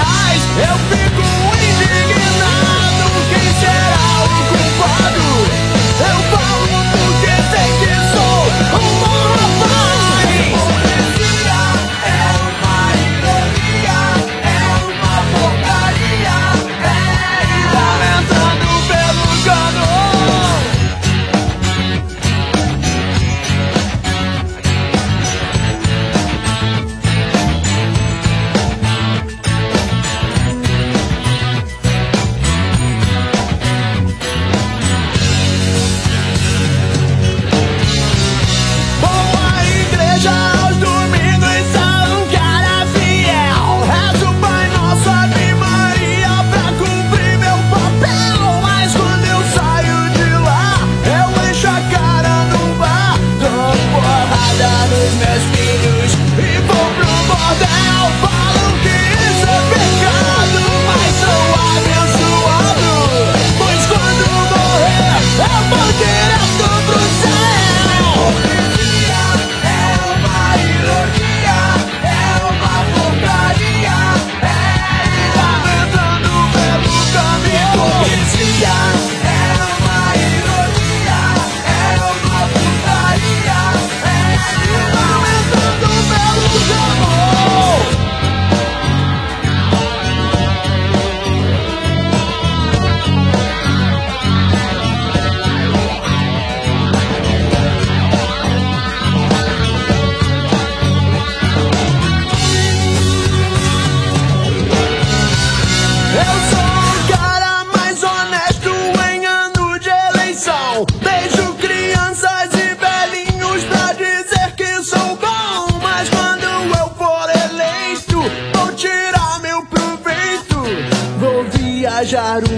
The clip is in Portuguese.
mais. Eu fico indignado, quem será o culpado? Eu falo porque sei que sou um bom rapaz. Hipocrisia é uma ironia, é uma porcaria, é lamentando pelo cano. Aos domingos sou um cara fiel. Rezo Pai Nosso, Ave Maria pra cumprir meu papel. Mas quando eu saio de lá, eu encho a cara no bar, dou porrada nos meus filhos e vou pro bordel. Falam que isso é pecado, mas sou abençoado, pois quando morrer eu vou direto pro céu. Ironia é uma porcaria, é lamentando pelo caminho. Hipocrisia é uma ironia, é uma porcaria, é lamentando pelo caminho. Eu sou o cara mais honesto em ano de eleição. Beijo crianças e velhinhos pra dizer que sou bom. Mas quando eu for eleito, vou tirar meu proveito. Vou viajar o